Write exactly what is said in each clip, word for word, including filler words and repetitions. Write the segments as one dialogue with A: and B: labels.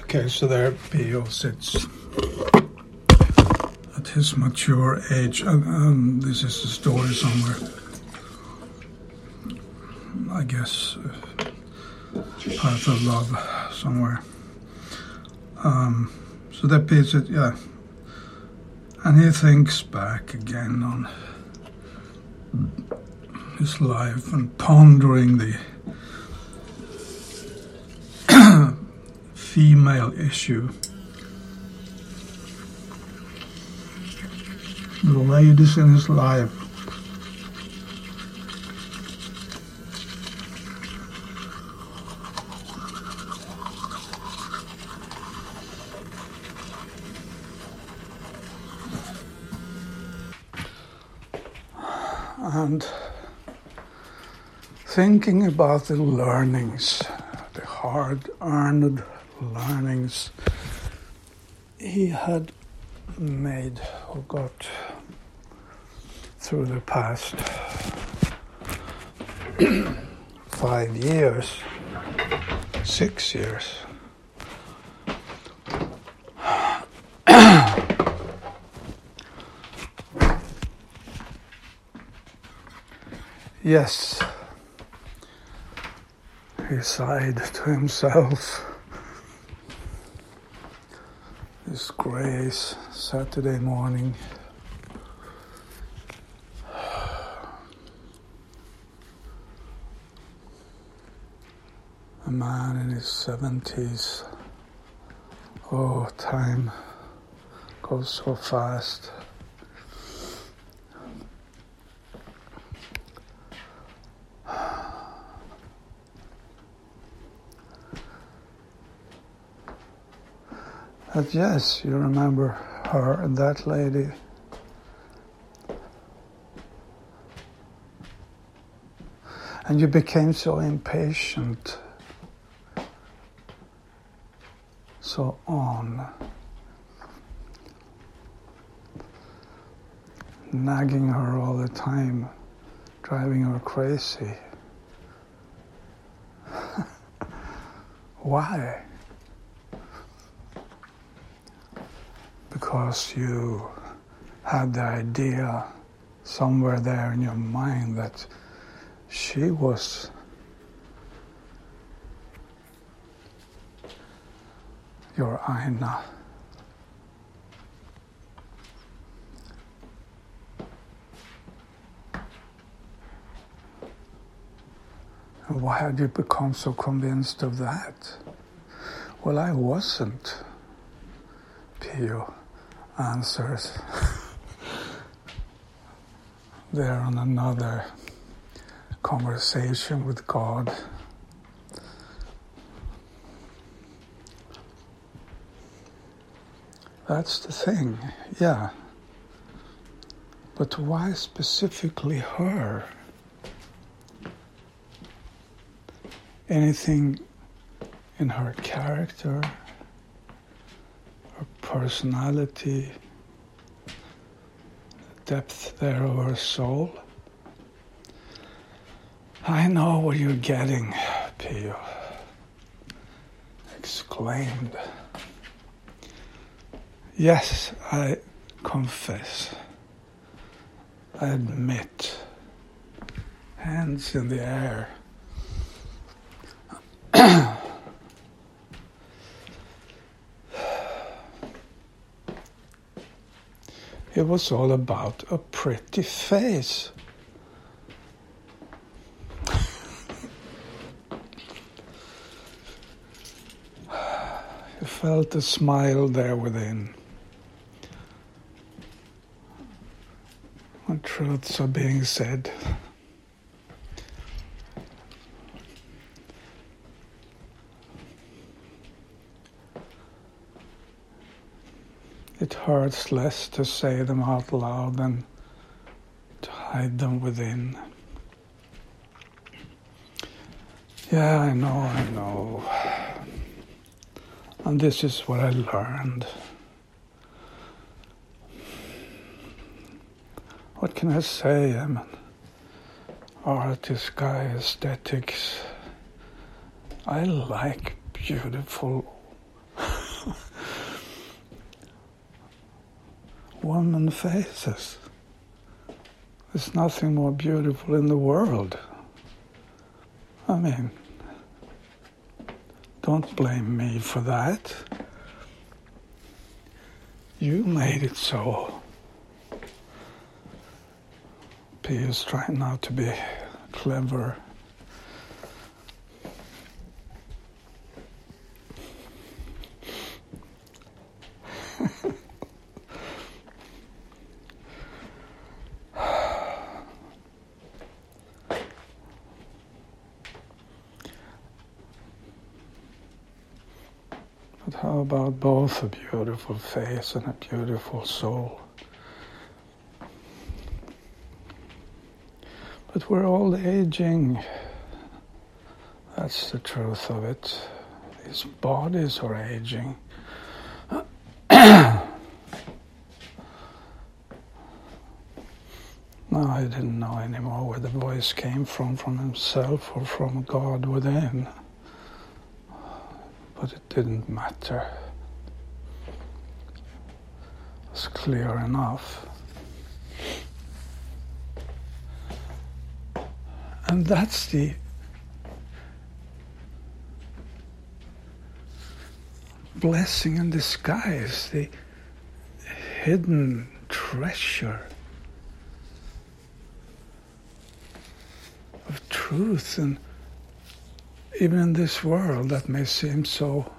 A: Okay, so there Pio sits at his mature age. Uh, um, this is a story somewhere. I guess uh, Path of Love somewhere. Um, so that Pio sits, yeah. And he thinks back again on his life and pondering the female issue. The ladies in his life. And thinking about the learnings, the hard-earned learnings he had made or got through the past five years, six years. Yes, he sighed to himself. This grey Saturday morning. A man in his seventies. Oh, time goes so fast. But yes, you remember her and that lady. And you became so impatient, so on, nagging her all the time, driving her crazy. Why? Because you had the idea somewhere there in your mind that she was your Aina. And why had you become so convinced of that? Well, I wasn't, Pio answers. They're on another conversation with God. That's the thing, yeah. But why specifically her? Anything in her character, her personality, the depth there of her soul? I know what you're getting, Pio exclaimed. Yes, I confess, I admit, hands in the air. It was all about a pretty face. You felt a smile there within. When truths are being said. It hurts less to say them out loud than to hide them within. Yeah, I know, I know. And this is what I learned. What can I say? I'm an artist guy, aesthetics. I like beautiful Woman faces. There's nothing more beautiful in the world. I mean, don't blame me for that. You made it so. P is trying now to be clever. But how about both a beautiful face and a beautiful soul? But we're all aging. That's the truth of it. These bodies are aging. No, I didn't know anymore where the voice came from, from himself or from God within. But it didn't matter. It was clear enough. And that's the blessing in disguise, the hidden treasure of truth. And even in this world that may seem so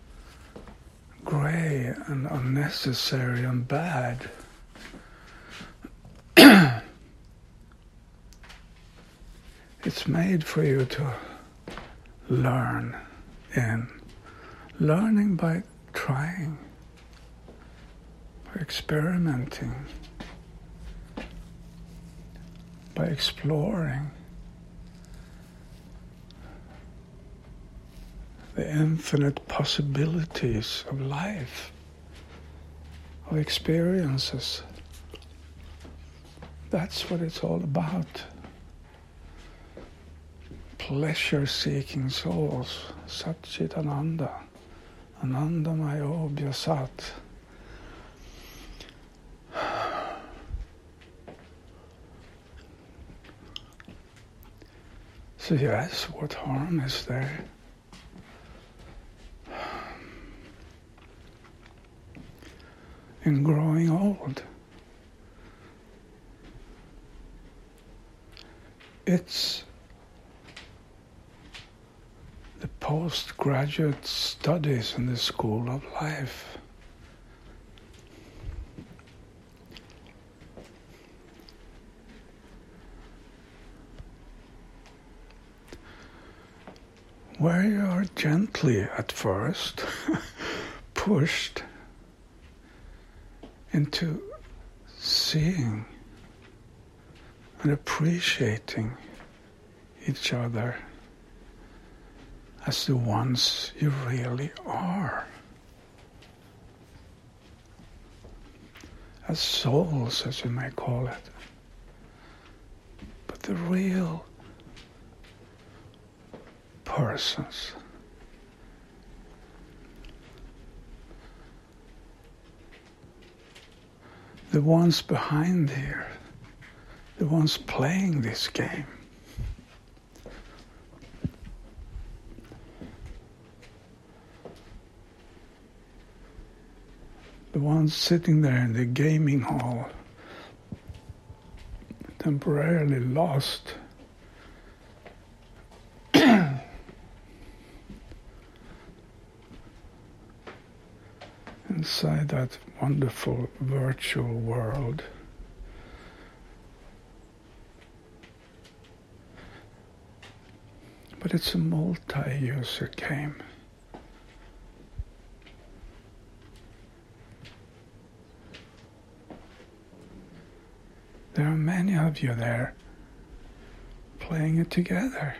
A: gray and unnecessary and bad, it's made for you to learn in. Learning by trying, by experimenting, by exploring the infinite possibilities of life, of experiences. That's what it's all about. Pleasure-seeking souls, Satchitananda, Anandamayo Vyasat. So yes, what harm is there? In growing old? It's the postgraduate studies in the school of life. Where you are gently at first pushed into seeing and appreciating each other as the ones you really are. As souls, as you may call it. But the real persons. The ones behind here. The ones playing this game. The ones sitting there in the gaming hall, temporarily lost. Inside that wonderful virtual world. But it's a multi-user game. There are many of you there playing it together.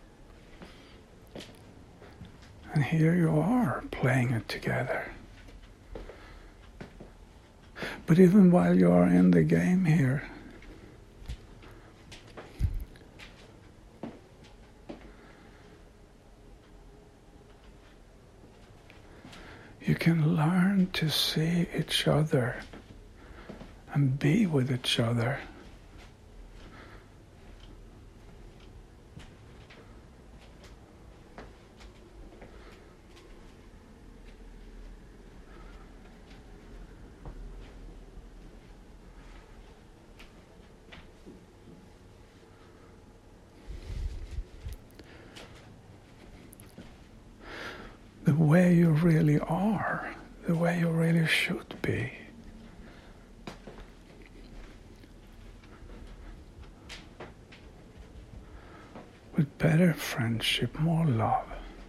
A: And here you are playing it together. But even while you are in the game here, you can learn to see each other and be with each other. The way you really are, the way you really should be. With better friendship, more love,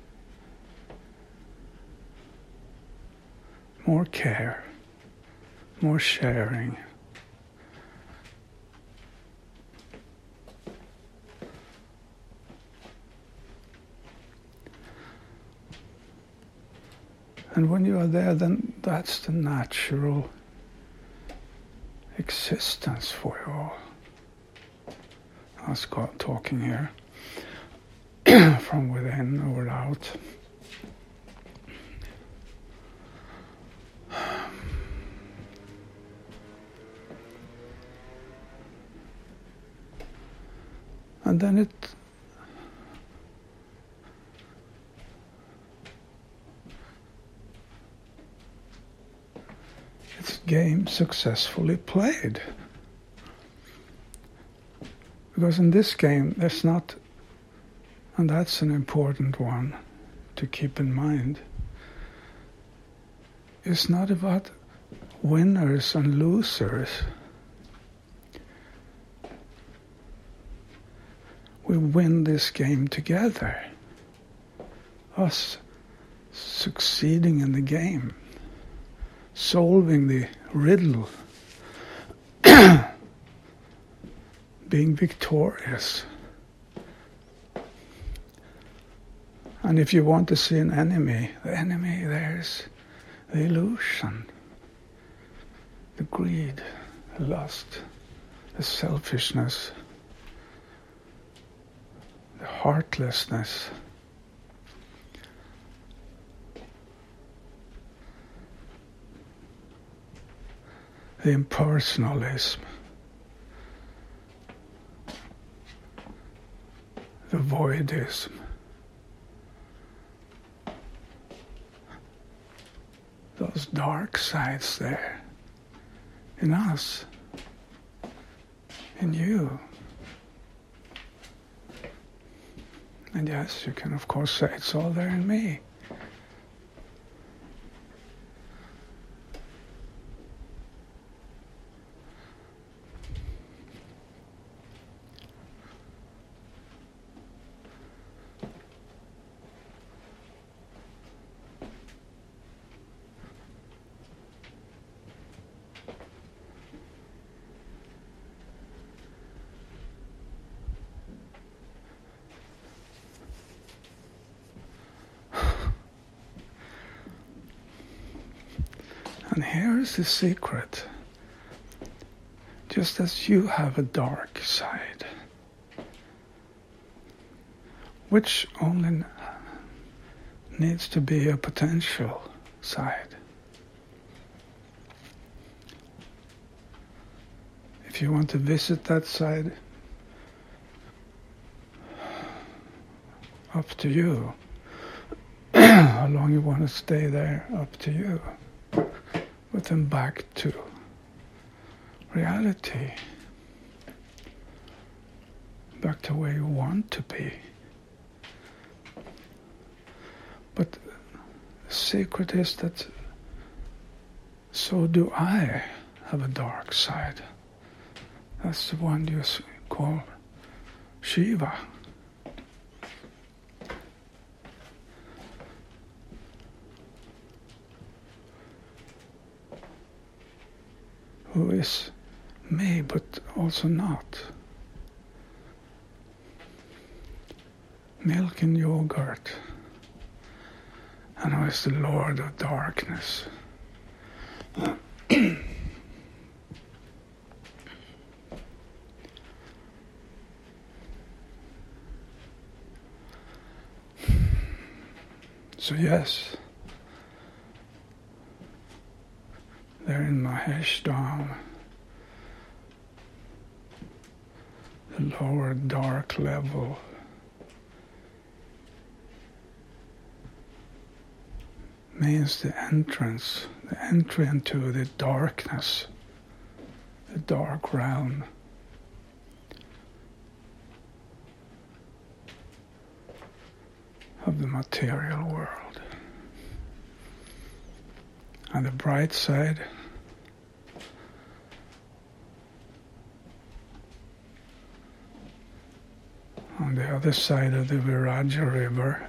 A: more care, more sharing. And when you are there, then that's the natural existence for you all. I was talking here from within or out. And then it it's a game successfully played. Because in this game there's not, and that's an important one to keep in mind, it's not about winners and losers. We win this game together. Us succeeding in the game, solving the riddle, being victorious. And if you want to see an enemy, the enemy there's the illusion, the greed, the lust, the selfishness, the heartlessness. The impersonalism, the voidism, those dark sides there in us, in you. And yes, you can of course say it's all there in me. And here is the secret. Just as you have a dark side, which only needs to be a potential side. If you want to visit that side, up to you. How long you want to stay there, up to you. But then back to reality. Back to where you want to be. But the secret is that so do I have a dark side. That's the one you call Shiva. Who is me, but also not. Milk and yogurt. And who is the Lord of darkness. So yes, there in Maheshtam, the lower dark level, means the entrance, the entry into the darkness, the dark realm. Of the material world. On the bright side, on the other side of the Viraja River,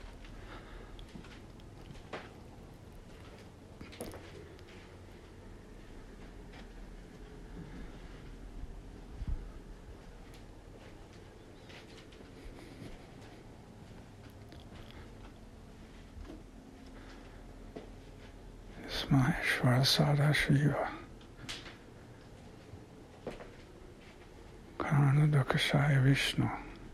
A: Maheshwara Sadashiva, Karana Dukashaya Vishnu.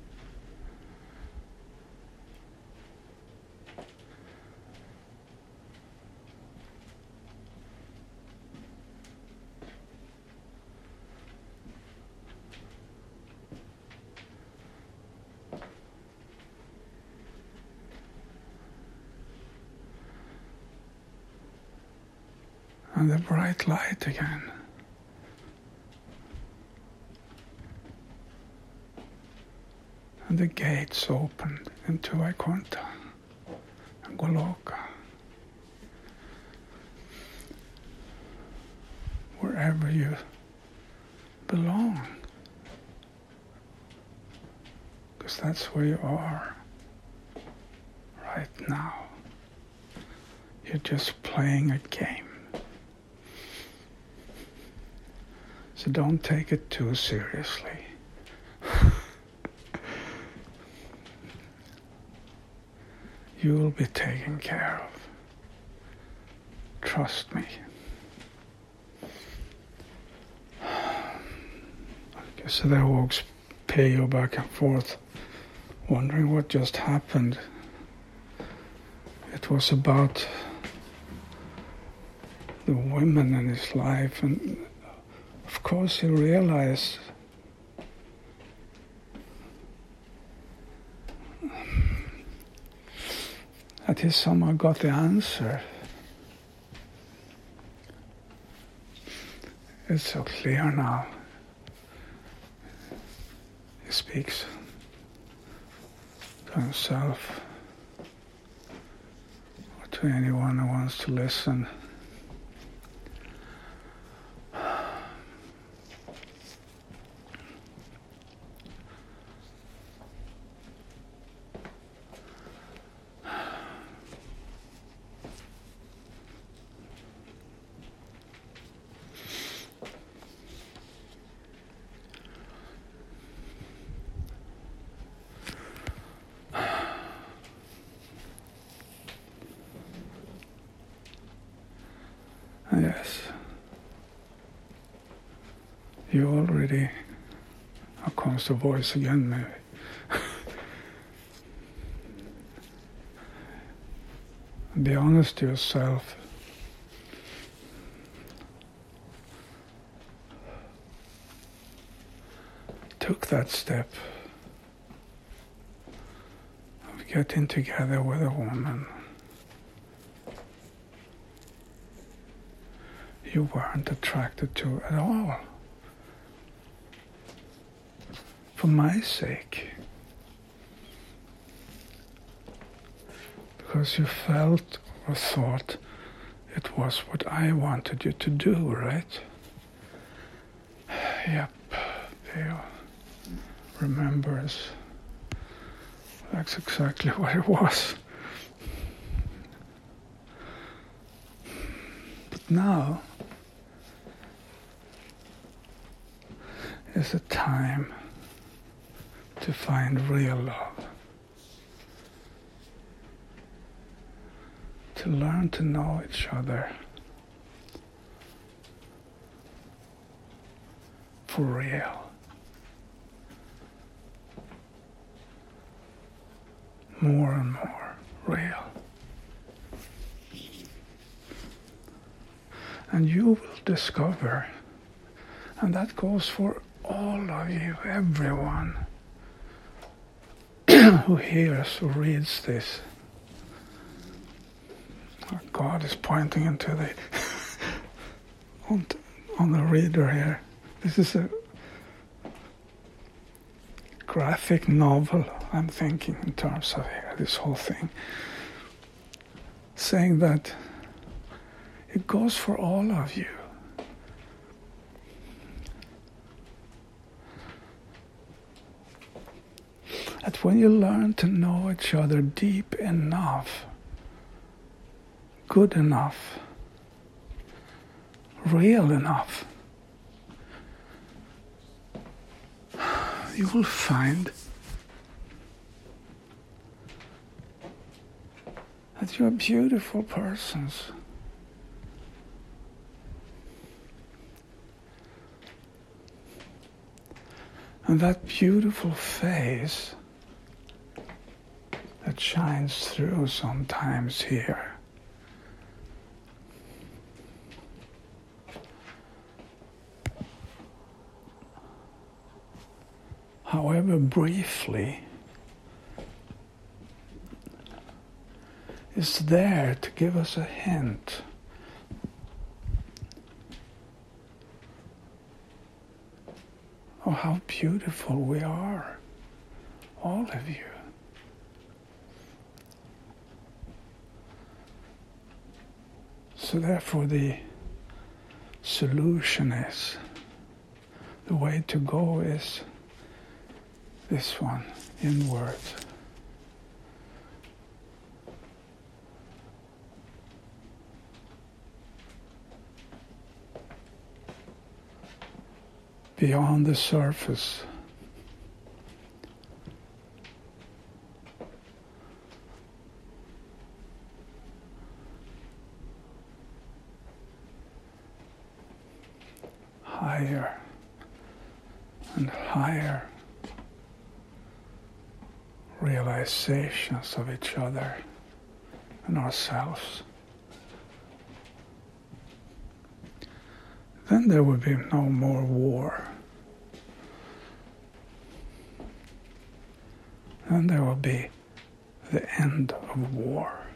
A: And the bright light again. And the gates opened into Vaikuntha and Goloka. Wherever you belong. Because that's where you are right now. You're just playing a game. So don't take it too seriously. You will be taken care of. Trust me. So there walks Peyo back and forth, wondering what just happened. It was about the women in his life, and of course he realized that he somehow got the answer. It's so clear now. He speaks to himself or to anyone who wants to listen. Yes, you already, how comes the voice again maybe? Be honest to yourself. Took that step of getting together with a woman you weren't attracted to at all. For my sake. Because you felt or thought it was what I wanted you to do, right? Yep, Theo remembers. That's exactly what it was. But now is the time to find real love. To learn to know each other for real. More and more real. And you will discover, and that goes for all of you, everyone who hears, who reads this. God is pointing into the on, on the reader here. This is a graphic novel, I'm thinking, in terms of here, this whole thing. Saying that it goes for all of you. That when you learn to know each other deep enough, good enough, real enough, you will find that you're beautiful persons. And that beautiful face that shines through sometimes here, however briefly, is there to give us a hint of how beautiful we are, all of you. So therefore the solution is, the way to go is this one, inward. Beyond the surface. Higher and higher realizations of each other and ourselves. Then there will be no more war. Then there will be the end of war.